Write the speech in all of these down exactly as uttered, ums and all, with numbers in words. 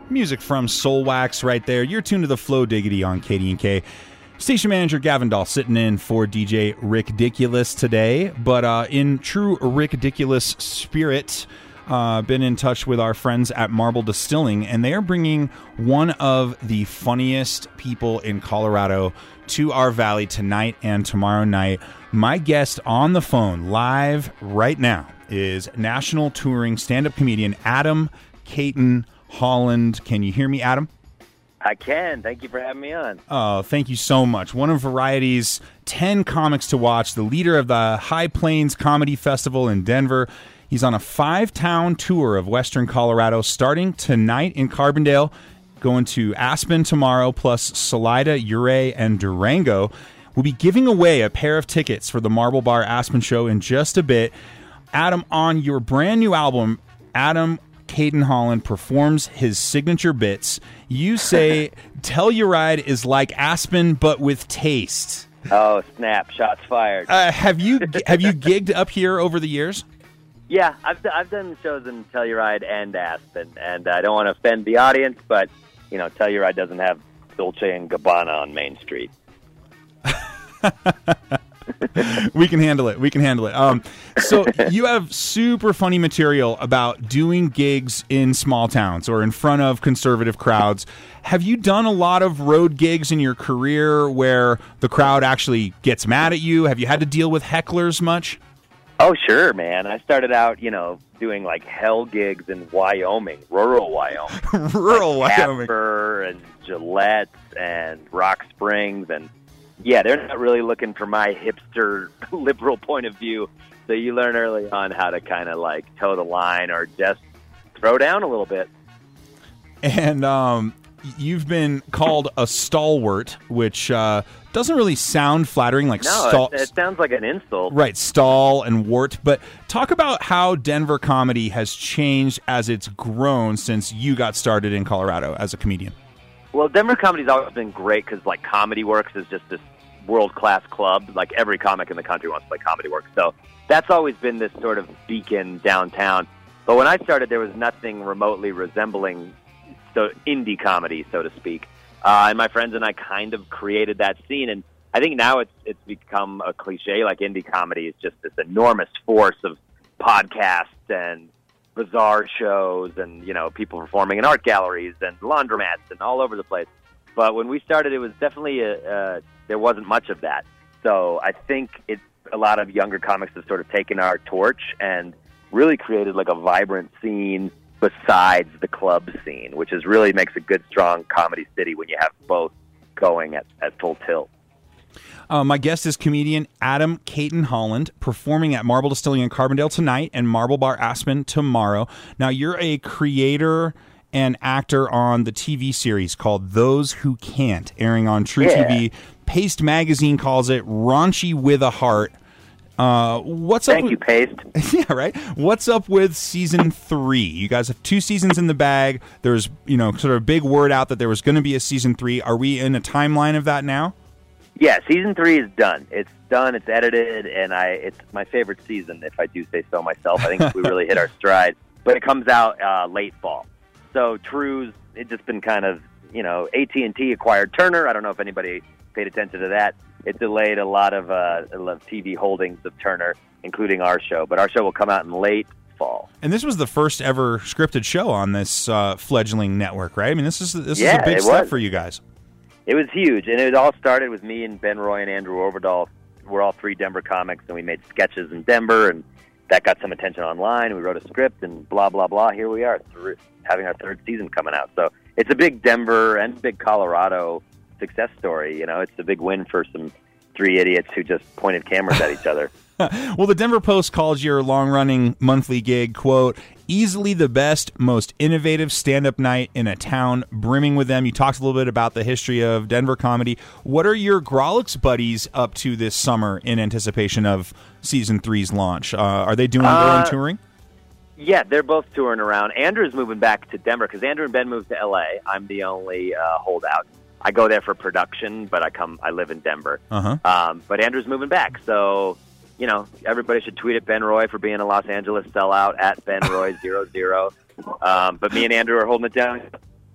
Music from Soulwax right there. You're tuned to the Flow Diggity on K D and K. Station manager Gavin Dahl sitting in for D J Rickdiculous today. But uh, in true Rickdiculous spirit, uh, been in touch with our friends at Marble Distilling, and they are bringing one of the funniest people in Colorado to our valley tonight and tomorrow night. My guest on the phone live right now is national touring stand-up comedian Adam Cayton Holland. Can you hear me, Adam? I can. Thank you for having me on. Oh, thank you so much. One of Variety's ten comics to watch, the leader of the High Plains Comedy Festival in Denver. He's on a five-town tour of Western Colorado, starting tonight in Carbondale, going to Aspen tomorrow, plus Salida, Ouray, and Durango. We'll be giving away a pair of tickets for the Marble Bar Aspen show in just a bit. Adam, on your brand new album, Adam Cayton Holland performs his signature bits. You say Telluride is like Aspen, but with taste. Oh, snap. Shots fired. Uh, have you have you gigged up here over the years? Yeah, I've, I've done shows in Telluride and Aspen, and I don't want to offend the audience, but, you know, Telluride doesn't have Dolce and Gabbana on Main Street. We can handle it. We can handle it. Um, so you have super funny material about doing gigs in small towns or in front of conservative crowds. Have you done a lot of road gigs in your career where the crowd actually gets mad at you? Have you had to deal with hecklers much? Oh, sure, man. I started out, you know, doing, like, hell gigs in Wyoming, rural Wyoming. rural like Wyoming. Casper and Gillette and Rock Springs. And, yeah, they're not really looking for my hipster liberal point of view. So you learn early on how to kind of, like, toe the line or just throw down a little bit. And um, you've been called a stalwart, which uh, doesn't really sound flattering. Like no, stall- it, it sounds like an insult. Right, stall and wart. But talk about how Denver comedy has changed as it's grown since you got started in Colorado as a comedian. Well, Denver comedy's always been great because, like, Comedy Works is just this world-class club. Like, every comic in the country wants to play Comedy Works. So that's always been this sort of beacon downtown. But when I started, there was nothing remotely resembling so indie comedy, so to speak. Uh, and my friends and I kind of created that scene. And I think now it's it's become a cliche, like indie comedy is just this enormous force of podcasts and bizarre shows and, you know, people performing in art galleries and laundromats and all over the place. But when we started, it was definitely, a, uh, there wasn't much of that. So I think it's a lot of younger comics have sort of taken our torch and really created like a vibrant scene besides the club scene, which is really makes a good, strong comedy city when you have both going at, at full tilt. Uh, my guest is comedian Adam Cayton Holland, performing at Marble Distilling in Carbondale tonight and Marble Bar Aspen tomorrow. Now, you're a creator and actor on the T V series called Those Who Can't, airing on True yeah. T V. Paste Magazine calls it raunchy with a heart. Uh, what's Thank up? you, Paste. Yeah, right. What's up with season three? You guys have two seasons in the bag. There's, you know, sort of a big word out that there was going to be a season three. Are we in a timeline of that now? Yeah, season three is done. It's done. It's edited, and I it's my favorite season, if I do say so myself. I think we really hit our stride. But it comes out uh, late fall. So True's, it's just been kind of, you know, A T and T acquired Turner. I don't know if anybody paid attention to that. It delayed a lot of, uh, a lot of T V holdings of Turner, including our show. But our show will come out in late fall. And this was the first ever scripted show on this uh, fledgling network, right? I mean, this is this yeah, is a big it step was. for you guys. It was huge, and it all started with me and Ben Roy and Andrew Overdahl. We're all three Denver comics, and we made sketches in Denver, and that got some attention online. We wrote a script, and blah, blah, blah. Here we are, th- having our third season coming out. So it's a big Denver and big Colorado success story. You know, it's a big win for some three idiots who just pointed cameras at each other. Well, the Denver Post calls your long-running monthly gig, quote, easily the best, most innovative stand-up night in a town brimming with them. You talked a little bit about the history of Denver comedy. What are your Grawlix buddies up to this summer in anticipation of season three's launch? Uh, are they doing their uh, own touring? Yeah, they're both touring around. Andrew's moving back to Denver because Andrew and Ben moved to L A. I'm the only uh, holdout. I go there for production, but I come. I live in Denver. Uh-huh. Um, but Andrew's moving back, so you know everybody should tweet at Ben Roy for being a Los Angeles sellout at Ben Roy zero zero. Um, but me and Andrew are holding it down.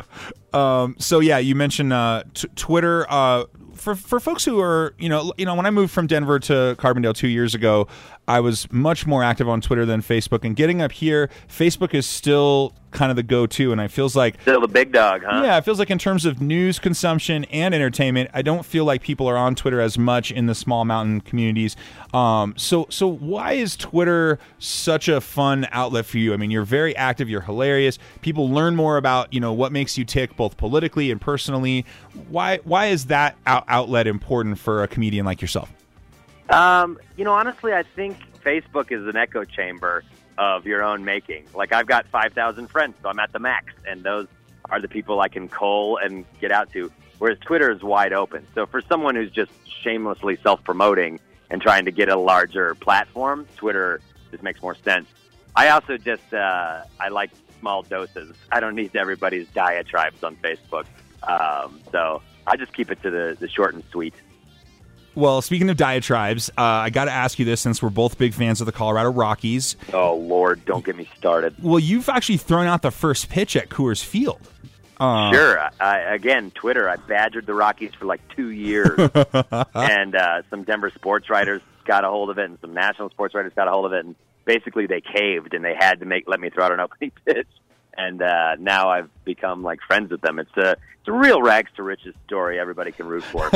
Um, so yeah, you mentioned uh, t- Twitter. Uh, for for folks who are, you know, you know, when I moved from Denver to Carbondale two years ago, I was much more active on Twitter than Facebook. And getting up here, Facebook is still kind of the go-to, and it feels like still the big dog, huh? Yeah, it feels like in terms of news consumption and entertainment, I don't feel like people are on Twitter as much in the small mountain communities. Um, so, so why is Twitter such a fun outlet for you? I mean, you're very active, you're hilarious. People learn more about, you know, what makes you tick, both politically and personally. Why, why is that out- outlet important for a comedian like yourself? Um, you know, honestly, I think Facebook is an echo chamber of your own making. Like, I've got five thousand friends, so I'm at the max, and those are the people I can cull and get out to, whereas Twitter is wide open. So for someone who's just shamelessly self-promoting and trying to get a larger platform, Twitter just makes more sense. I also just, uh, I like small doses. I don't need everybody's diatribes on Facebook. Um, so I just keep it to the, the short and sweet. Well, speaking of diatribes, uh, I got to ask you this since we're both big fans of the Colorado Rockies. Oh, Lord, don't get me started. Well, you've actually thrown out the first pitch at Coors Field. Uh, sure. I, again, Twitter, I badgered the Rockies for like two years. and uh, some Denver sports writers got a hold of it, and some national sports writers got a hold of it, and basically they caved, and they had to make let me throw out an opening pitch. And uh, now I've become like friends with them. It's a it's a real rags to riches story. Everybody can root for.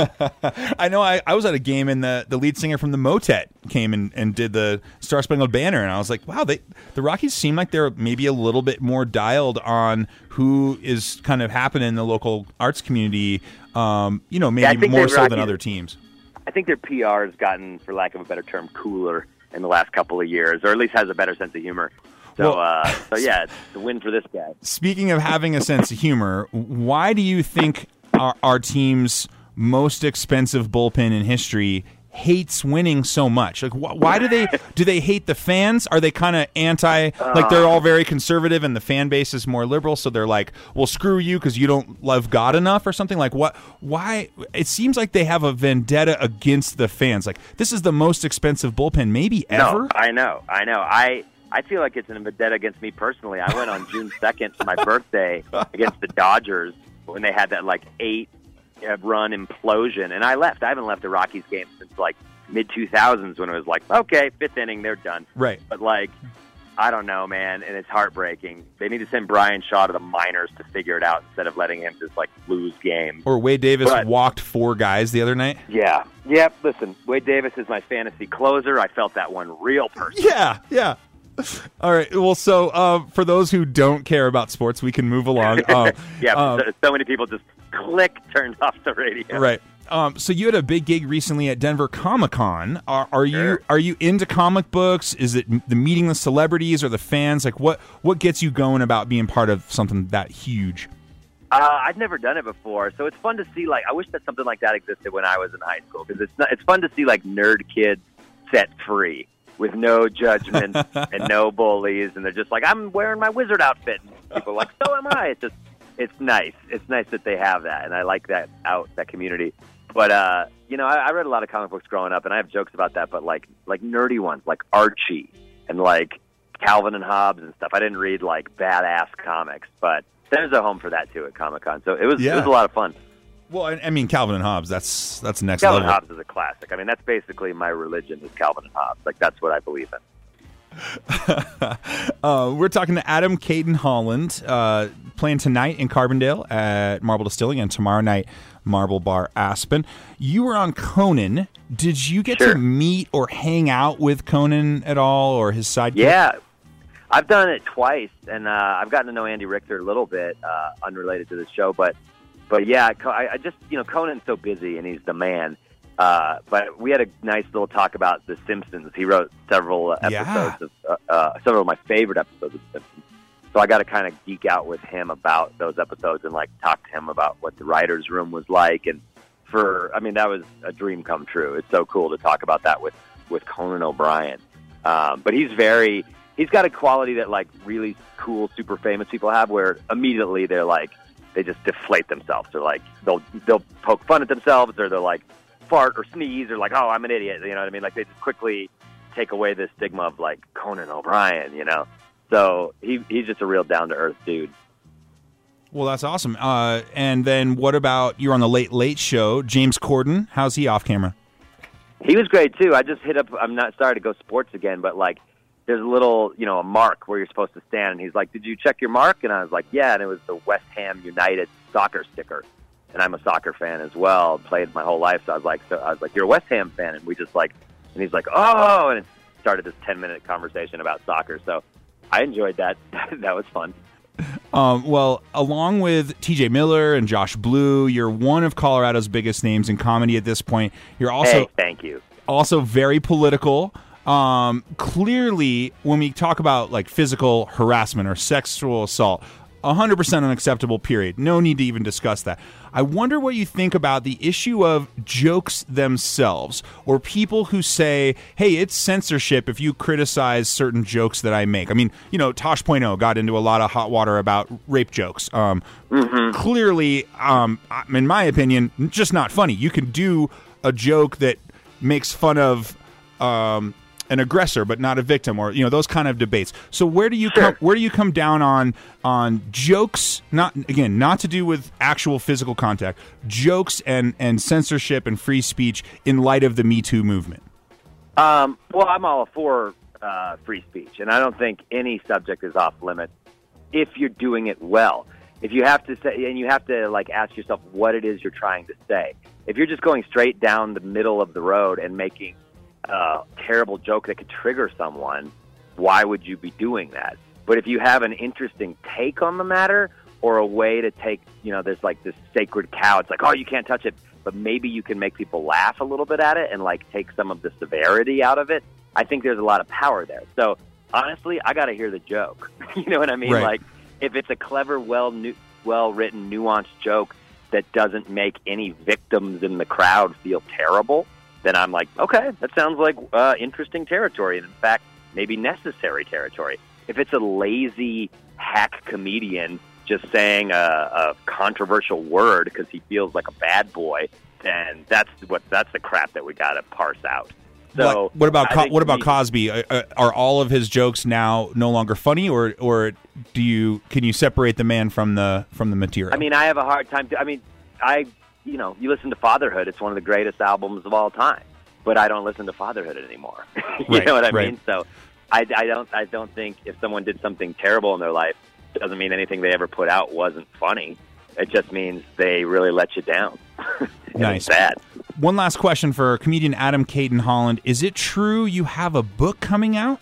I know. I, I was at a game and the, the lead singer from the Motet came and, and did the Star Spangled Banner, and I was like, wow, they the Rockies seem like they're maybe a little bit more dialed on who is kind of happening in the local arts community. Um, you know, maybe yeah, more so Rockies, than other teams. I think their P R has gotten, for lack of a better term, cooler in the last couple of years, or at least has a better sense of humor. So, well, uh, so yeah, it's a win for this guy. Speaking of having a sense of humor, why do you think our, our team's most expensive bullpen in history hates winning so much? Like, wh- why do they do they hate the fans? Are they kind of anti? Like, they're all very conservative, and the fan base is more liberal, so they're like, "Well, screw you because you don't love God enough," or something. Like, what? Why? It seems like they have a vendetta against the fans. Like, this is the most expensive bullpen maybe ever. No, I know, I know, I. I feel like it's a vendetta against me personally. I went on June second for my birthday against the Dodgers when they had that like eight run implosion, and I left. I haven't left a Rockies game since like mid two thousands when it was like, okay, fifth inning, they're done. Right. But like, I don't know, man, and it's heartbreaking. They need to send Brian Shaw to the minors to figure it out instead of letting him just like lose games. Or Wade Davis but, walked four guys the other night. Yeah. Yep. Listen, Wade Davis is my fantasy closer. I felt that one real personally. Yeah. Yeah. All right. Well, so uh, for those who don't care about sports, we can move along. Uh, yeah, um, so, so many people just click turned off the radio. Right. Um, so you had a big gig recently at Denver Comic Con. Are, are Sure. you are you into comic books? Is it the meeting the celebrities or the fans? Like, what what gets you going about being part of something that huge? Uh, I've never done it before, so it's fun to see. Like, I wish that something like that existed when I was in high school, because it's not, it's fun to see like nerd kids set free, with no judgment and no bullies, and they're just like, I'm wearing my wizard outfit, and people are like, so am I. It's just, it's nice. It's nice that they have that, and I like that out that community. But uh, you know, I, I read a lot of comic books growing up, and I have jokes about that. But like, like nerdy ones, like Archie and like Calvin and Hobbes and stuff. I didn't read like badass comics, but there's a home for that too at Comic Con. So it was, Yeah. it was a lot of fun. Well, I, I mean, Calvin and Hobbes. That's that's next Calvin level. and Hobbes is a classic. I mean, that's basically my religion is Calvin and Hobbes. Like, that's what I believe in. uh, we're talking to Adam Caden Holland, uh, playing tonight in Carbondale at Marble Distilling, and tomorrow night Marble Bar Aspen. You were on Conan. Did you get Sure. to meet or hang out with Conan at all, or his sidekick? Yeah, I've done it twice, and uh, I've gotten to know Andy Richter a little bit, uh, unrelated to the show, but but yeah, I, I just, you know, Conan's so busy, and he's the man. Uh, but we had a nice little talk about The Simpsons. He wrote several episodes Yeah. of uh, uh, several of my favorite episodes of The Simpsons. So I got to kind of geek out with him about those episodes and like talk to him about what the writers' room was like. And for, I mean, that was a dream come true. It's so cool to talk about that with with Conan O'Brien. Um, but he's very, he's got a quality that like really cool, super famous people have, where immediately they're like, they just deflate themselves. They're like, they'll they'll poke fun at themselves, or they're like fart or sneeze, or like, oh, I'm an idiot. You know what I mean? Like, they just quickly take away the stigma of like Conan O'Brien, you know? So he he's just a real down to earth dude. Well, that's awesome. Uh, and then what about you're on the Late Late Show? James Corden, how's he off camera? He was great too. I just hit up. I'm not sorry to go sports again, but like, there's a little, you know, a mark where you're supposed to stand, and he's like, "Did you check your mark?" And I was like, "Yeah," and it was the West Ham United soccer sticker, and I'm a soccer fan as well. Played my whole life, so I was like, so I was like, "You're a West Ham fan," and we just like, and he's like, "Oh," and it started this ten minute conversation about soccer. So I enjoyed that. That was fun. Um, well, along with T J Miller and Josh Blue, you're one of Colorado's biggest names in comedy at this point. You're also hey, thank you. Also very political. Um, clearly, when we talk about like physical harassment or sexual assault, one hundred percent unacceptable, period. No need to even discuss that. I wonder what you think about the issue of jokes themselves, or people who say, hey, it's censorship if you criticize certain jokes that I make. I mean, you know, Tosh Point oh got into a lot of hot water about rape jokes. Um, mm-hmm. Clearly, um, in my opinion, just not funny. You can do a joke that makes fun of um, an aggressor, but not a victim, or you know those kind of debates. So where do you sure. come, where do you come down on on jokes? Not again, not to do with actual physical contact, jokes and and censorship and free speech in light of the Me Too movement. Um, well, I'm all for uh, free speech, and I don't think any subject is off limits if you're doing it well. If you have to say, and you have to like ask yourself what it is you're trying to say. If you're just going straight down the middle of the road and making a terrible joke that could trigger someone, why would you be doing that? But if you have an interesting take on the matter, or a way to take, you know, there's like this sacred cow, it's like, oh, you can't touch it, but maybe you can make people laugh a little bit at it and like take some of the severity out of it, I think there's a lot of power there. So honestly, I got to hear the joke. You know what I mean? Right. Like, if it's a clever, well, nu- well-written, nuanced joke that doesn't make any victims in the crowd feel terrible, then I'm like, okay, that sounds like uh, interesting territory, and in fact, maybe necessary territory. If it's a lazy hack comedian just saying a, a controversial word because he feels like a bad boy, then that's what that's the crap that we got to parse out. So, what, what about Co- what about he, Cosby? Are, are all of his jokes now no longer funny, or or do you can you separate the man from the from the material? I mean, I have a hard time. To, I mean, I. You know, you listen to Fatherhood, it's one of the greatest albums of all time. But I don't listen to Fatherhood anymore. you right, know what I right. mean? So I, I don't I don't think if someone did something terrible in their life, it doesn't mean anything they ever put out wasn't funny. It just means they really let you down. Nice. It's bad. One last question for comedian Adam Caton Holland. Is it true you have a book coming out?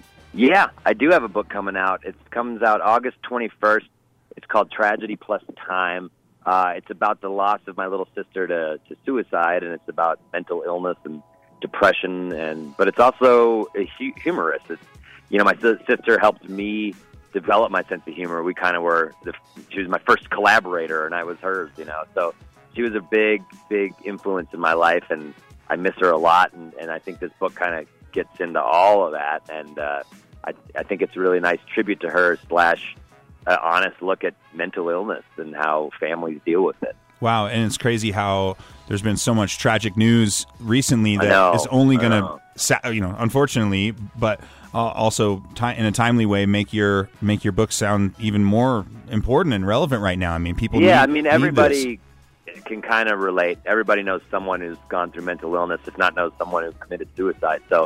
Yeah, I do have a book coming out. It comes out August twenty-first. It's called Tragedy Plus Time. Uh, it's about the loss of my little sister to, to suicide, and it's about mental illness and depression, and but it's also a hu- humorous. It's, you know, my sister helped me develop my sense of humor. We kind of were, the, she was my first collaborator, and I was hers, you know. So she was a big, big influence in my life, and I miss her a lot, and, and I think this book kind of gets into all of that, and uh, I, I think it's a really nice tribute to her slash an honest look at mental illness and how families deal with it. Wow, and it's crazy how there's been so much tragic news recently that is only going to, you know, unfortunately, but uh, also ti- in a timely way, make your make your book sound even more important and relevant right now. I mean, people. Yeah, need, I mean, everybody can kind of relate. Everybody knows someone who's gone through mental illness, if not knows someone who's committed suicide. So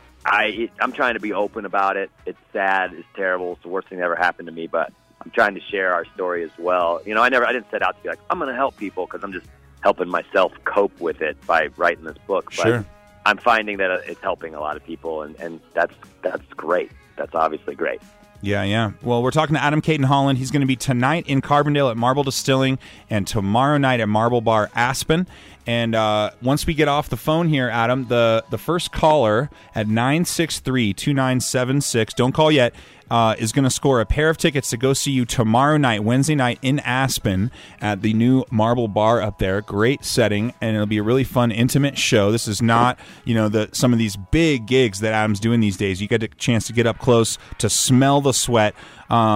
I, I'm trying to be open about it. It's sad. It's terrible. It's the worst thing that ever happened to me, but I'm trying to share our story as well. You know, I never, I didn't set out to be like, I'm going to help people, because I'm just helping myself cope with it by writing this book. But sure. I'm finding that it's helping a lot of people, and, and that's that's great. That's obviously great. Yeah, yeah. Well, we're talking to Adam Caton Holland. He's going to be tonight in Carbondale at Marble Distilling and tomorrow night at Marble Bar Aspen. And uh, once we get off the phone here, Adam, the, the first caller at nine six three, two nine seven six, don't call yet, uh, is going to score a pair of tickets to go see you tomorrow night, Wednesday night in Aspen at the new Marble Bar up there. Great setting, and it'll be a really fun, intimate show. This is not, you know, the some of these big gigs that Adam's doing these days. You get a chance to get up close, to smell the sweat. Um,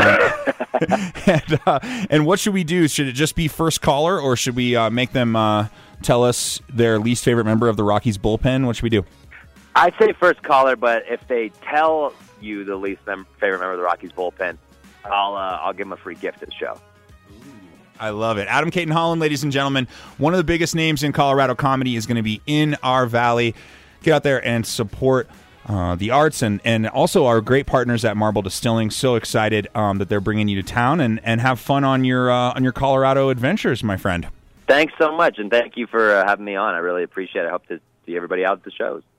and, uh, and what should we do? Should it just be first caller, or should we uh, make them uh, tell us their least favorite member of the Rockies bullpen? What should we do? I say first caller, but if they tell you the least mem- favorite member of the Rockies bullpen, I'll uh, I'll give them a free gift at the show. I love it. Adam Cayton Holland, ladies and gentlemen, one of the biggest names in Colorado comedy is going to be in our valley. Get out there and support uh, the arts and, and also our great partners at Marble Distilling. So excited um, that they're bringing you to town and, and have fun on your uh, on your Colorado adventures, my friend. Thanks so much, and thank you for uh, having me on. I really appreciate it. I hope to see everybody out at the shows.